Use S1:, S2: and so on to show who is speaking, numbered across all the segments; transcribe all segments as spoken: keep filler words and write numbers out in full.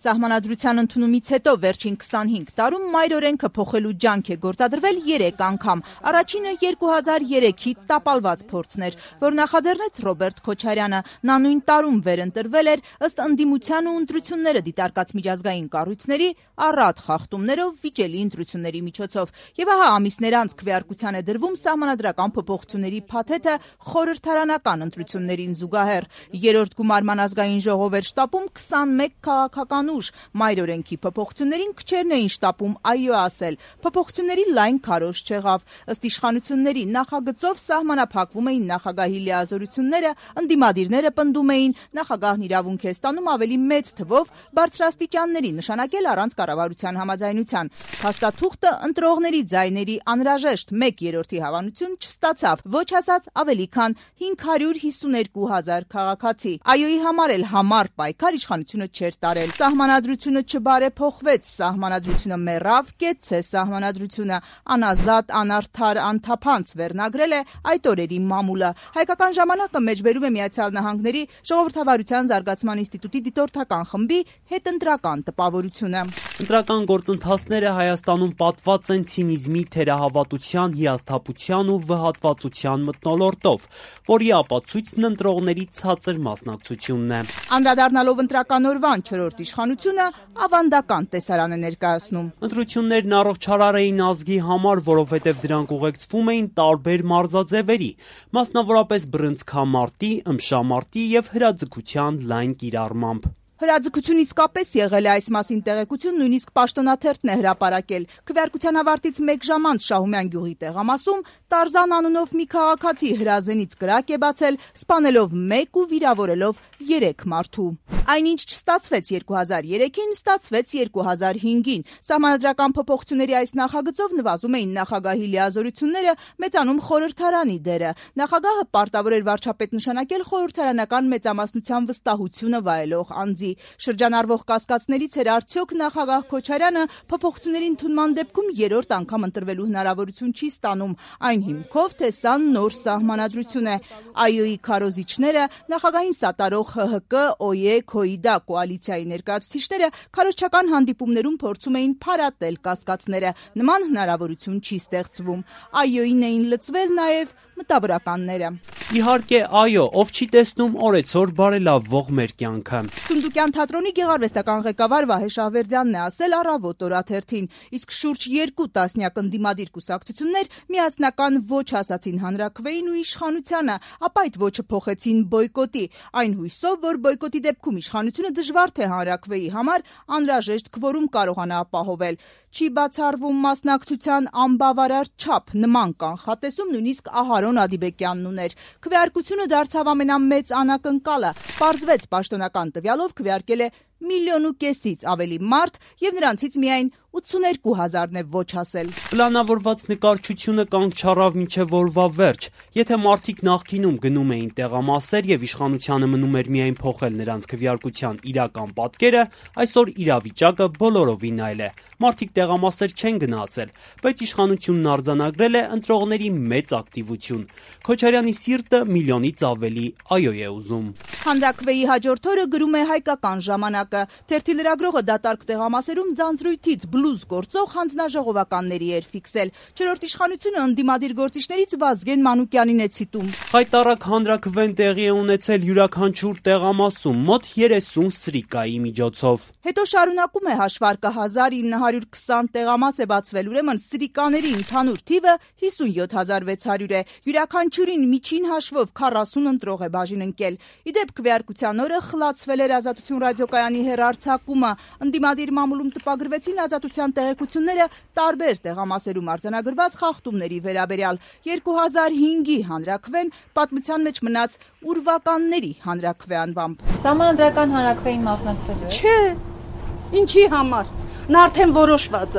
S1: Սահմանադրության ընդունումից հետո վերջին քսանհինգ տարում մայր օրենքը փոխելու ջանք է գործադրվել երեք անգամ։ Առաջինը երկու հազար երեքի տապալված փորձն էր, որ նախաձեռնեց Ռոբերտ Քոչարյանը։ Նա նույն տարում վերընտրվել էր ըստ ընդդիմության ու ընտրությունները դիտարկած միջազգային կառույցների առատ խախտումներով վիճելի ընտրությունների միջոցով։ Եվ ահա ամիսներ անց քվեարկության է դրվում սահմանադրական փոփոխությունների փաթեթը խորհրդարանական ընտրություններին զուգահեռ։ Երրորդ գումարման ազգային ժողով էր շտապում քսանմեկ քաղաքական ուժ։ Մայր օրենքի փոփոխություններին քչերն էին շտապում այո ասել։ Փոփոխությունների լայն քարոզ չեղավ։ Ըստ իշխանությունների նախագծով սահմանափակվում էին նախագահի լիազորությունները, ընդդիմադիրները պնդում էին նախագահն իրավունք է ստանում ավելի մեծ թվով բարձրաստիճանների նշանակել առանց կառավարության համաձայնության։ Փաստաթուղթը ընտրողների ձայների անհրաժեշտ մեկ երրորդի հավանություն չստացավ, ոչ ասած ավելի քան հինգ հարյուր հիսուներկու հազար քաղաքացի։ Այոյի համար էլ համառ պայքար իշխանությունը չէր տարել։ Սահմանադրությունը չբարեփոխվեց, սահմանադրությունը մեռավ, կեցցե սահմանադրությունը, անազատ, անարդար, անթափանց վերնագրել է այդ օրերի մամուլը։ Հայկական ժամանակը մեջբերում է Միացյալ Նահանգների ժողովրդավարության զարգացման ինստիտուտի դիտորդական խմբի հետընտրական տպավորությունը։
S2: Ընտրական գործընթացները Հայաստանում պատված են ցինիզմի, թերահավատության, հիասթափության ու վհատվածության մթնոլորտով, որի ապացույցն ընտրողների ցածր մասնակցությունն է։
S1: Անդրադառնալով ընտրական օրվան չորրորդ իշխանությունը ավանդական տեսարան է ներկայացնում։
S2: Ընտրություններն առողջարար էին ազգի համար, որովհետև դրանք ուղեկցվում էին տարբեր մարզաձևերի, մասնավորապես բռնցքամարտի, ըմբշամարտի և հրաձգության լայն կիրառմամբ։
S1: Հրաձգություն իսկապես եղել է, այս մասին տեղեկություն նույնիսկ պաշտոնաթերթն է հրապարակել։ Քվեարկության ավարտից մեկ ժամ անց Շահումյան գյուղի տեղամասում Տարզան անունով մի քաղաքացի հրազենից կրակ է բացել, սպանելով մեկ ու վիրավորելով երեք մարդու։ Այնինչ չստացվեց երկու հազար երեքին, ստացվեց երկու հազար հինգին։ Սահմանադրական փոփոխությունների այս նախագծով նվազում էին նախագահի լիազորությունները, մեծանում խորհրդարանի դերը։ Նախագահը պարտավոր էր վարչապետ նշանակել խորհրդարանական մեծամասնության վստահությունը վայելող անձի։ Շրջանառվող կասկածներից էր արդյոք նախագահ Քոչարյանը փոփոխությունների ընդունման դեպքում երրորդ անգամ ընտրվելու հնարավորություն չի ստանում, այն հիմքով, թե սա նոր սահմանադրություն է։ Այոյի քարոզիչները, նախագահին սատարող ՀՀԿ, ՕԵ, ՔՕԻԴԱ կոալիցիայի ներկայացուցիչները քարոզչական հանդիպումներում փորձում էին փարատել կասկածները։ Նման հնարավորություն չի ստեղծվում։ Այոյին էին լծվել նաև մտավորականները։
S2: Իհարկե, այո, ով չի տեսնում օրեցօր բարելավվող մեր կյանքը։
S1: Սունդուկյան թատրոնի գեղարվեստական ղեկավար Վահե Շահվերդյանն է ասել «Առավոտ» օրաթերթին, իսկ շուրջ երկու տասնյակ ընդդիմադիր կուսակցություններ միասնական ոչ ասացին հանրաքվեին ու իշխանությանը, ապա այդ ոչը փոխեցին բոյկոտի, այն հույսով, որ բոյկոտի դեպքում իշխանությունը դժվար թե հանրաքվեի համար անհրաժեշտ քվորում կարողանա ապահովել։ Չի բացառվում մասնակցության անբավարար չափ, նման կանխատեսում նույնիսկ Ահարոն Ադիբեկյանն ուներ։ Քվեարկությունը դարձավ ամենամեծ անակնկալը։ Պարզվեց պաշտոնական տվյալով քվեարկել է միլիոն ու կեսից ավելի մարդ և նրանցից միայն ութսուներկու հազարն է ոչ ասել։
S2: Պլանավորված նկարչությունը կանգ չառավ մինչև օրվա վերջ։ Եթե մարդիկ նախկինում գնում էին տեղամասեր և իշխանությանը մնում էր միայն փոխել նրանց քվեարկության իրական պատկերը, այսօր իրավիճակը բոլորովին այլ է։ Մարդիկ տեղամասեր չեն գնացել, բայց իշխանությունն արձանագրել է ընտրողների մեծ ակտիվություն։ Քոչարյանի սիրտը միլիոնից ավելի այո է ուզում։
S1: Հանրաքվեի հաջորդ օրը գրում է Հայկական ժամանակը։ Թերթի լրագրողը դատարկ տեղամասերում ձանձրույթից բլուզ գործող հանձնաժողովականների էր ֆիքսել։ Չորրորդ իշխանությունը ընդդիմադիր գործիչներից Վազգեն Մանուկյանին է ցիտում։
S2: Խայտառակ հանրաքվեն տեղի է ունեցել յուրաքանչյուր տեղամասում, մոտ երեսուն սրիկայի միջոցով։
S1: Հետո շարունակում է հաշվարկը հազար ինը հարյուր քսան տեղամաս է բացվել, ուրեմն սրիկաների ընդհանուր թիվը հիսունյոթ հազար վեց հարյուր է։ Յուրաքանչյուրին միջին հաշվով քառասուն ընտրող է բաժին ընկել։ Իդեպ քվեարկության օրը խլացվել էր Ազատություն ռադիոկայանի հեռարձակումը։ Ընդդիմադիր մամուլում տպագրվեցին ազատության տեղեկությունները տարբեր տեղամասերում արձանագրված խախտումների վերաբերյալ։ երկու հազար հինգի հանրաքվեն պատմության մեջ մնաց ուրվականների հանրաքվե անվամբ։
S3: Սահմանադրական հանրաքվեին մասնակցելու եք։
S4: Չէ, ինչի համար։ Նա արդեն որոշված է։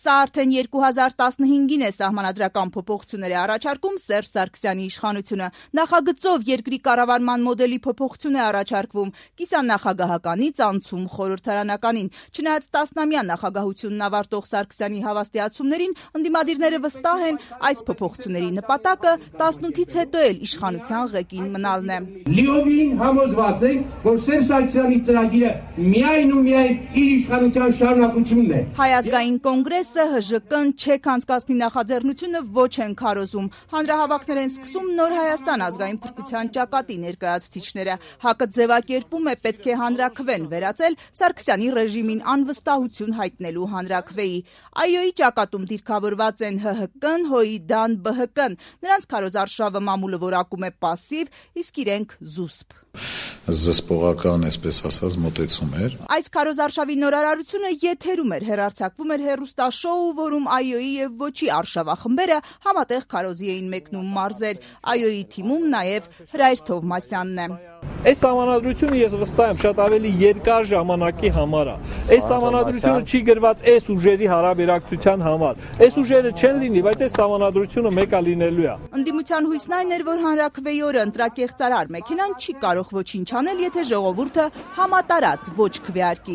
S1: Սա արդեն երկու հազար տասնհինգին է սահմանադրական փոփոխություններ է առաջարկում Սերժ Սարգսյանի իշխանությունը։ Նախագծով երկրի կառավարման մոդելի փոփոխություն է առաջարկվում կիսանախագահականից անցում խորհրդարանականին։ Չնայած տասնամյա նախագահությունն ավարտող Սարգսյանի հավաստիացումներին, ընդդիմադիրները վստահ են, այս փոփոխությունների նպատակը տասնութից հետո էլ իշխանության ղեկին մնալն է։
S3: Լիովին համոզված ենք, որ Սերժ Սարգսյանի ծրագիրը միայն ու միայն իր իշխանության շարունակությունն է։
S1: Հայ ազգային կոնգրեսը Հ Ժ Կն չեք անցկացնի նախաձեռնությունը ոչ են քարոզում։ Հանրահավաքներ են սկսում Նոր Հայաստան ազգային փրկության ճակատի ներկայացուցիչները։ ՀԱԿ-ը ձևակերպում է պետք է հանրաքվեն վերածել Սարգսյանի ռեժիմին անվստահություն հայտնելու հանրաքվեի։ ԱՅՈ-ի ճակատում դիրքավորված են Հ Հ Կն, ՀՅԴ-ն, Բ Հ Կն։ Նրանց քարոզարշավը մամուլը որակում է պասիվ, իսկ իրենք զուսպ։
S4: Զսպողական, այսպես ասած, մոտեցում էր։
S1: Այս քարոզարշավի նորարարությունը եթերում էր, հեռարձակվում էր հեռուստաշոու, որում ԱՅՈ-ի եւ ոչի արշավախմբերը համատեղ քարոզի էին մեկնում մարզեր։ ԱՅՈ-ի թիմում նաեւ Հրայր Թովմասյանն է։
S5: Այս համանadrությունը ես վստահ եմ շատ ավելի երկար ժամանակի համար է։ Այս համանadrությունը չի գրված այս ուժերի հարաբերակցության համար։ Այս ուժերը չեն լինի, բայց այս համանadrությունը մեկը լինելու է։
S1: Ընդդիմության հույսն այն էր, որ հանրաքվեի օրը ընտրակեղծարար մեքենան չի կարող ոչինչ անել, եթե ժողովուրդը համատարած ոչ քվեարկի։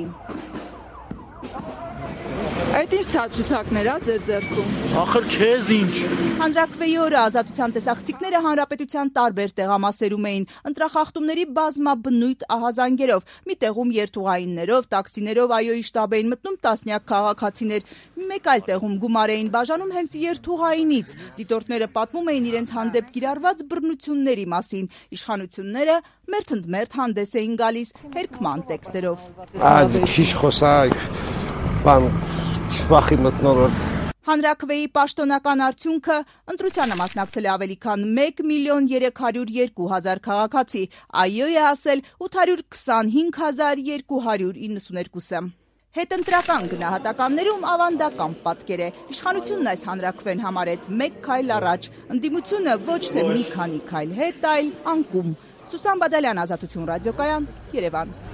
S6: Այդ ինչ ցուցակներ է ձեր ձեռքում։
S7: Ախր քեզ ինչ։
S1: Հանրաքվեի օրը ազատության տեսախցիկները հանրապետության տարբեր տեղամասերում էին, ընտրախախտումների բազմաբնույթ ահազանգերով։ Մի տեղում երթուղայիններով, տաքսիներով ԱՅՈ-ի շտաբ էին մտնում տասնյակ քաղաքացիներ։ Մեկ այլ տեղում գումար էին բաժանում հենց երթուղայինից։ Դիտորդները պատմում էին իրենց հանդեպ կիրառված բռնությունների մասին։ Իշխանությունները մերթընդմերթ հանդես էին գալիս հերքման տեքստերով։
S8: Այդ քիչ խոսակ, բան Վախի մթնոլորտ։
S1: Հանրաքվեի պաշտոնական արդյունքը ընտրությանը մասնակցել է ավելի քան մեկ միլիոն երեք հարյուր երկու հազար քաղաքացի, ԱՅՈ-ն է ասել ութ հարյուր քսանհինգ հազար երկու հարյուր իննսուներկուսը։ Հետընտրական գնահատականներում ավանդական պատկեր է։ Իշխանությունն այս հանրաքվեն համարեց մեկ քայլ առաջ, ընդդիմությունը ոչ թե մի քանի քայլ հետ, այլ անկում։ Սուսան Բադալյան, Ազատություն ռադիոկայան, Երևան։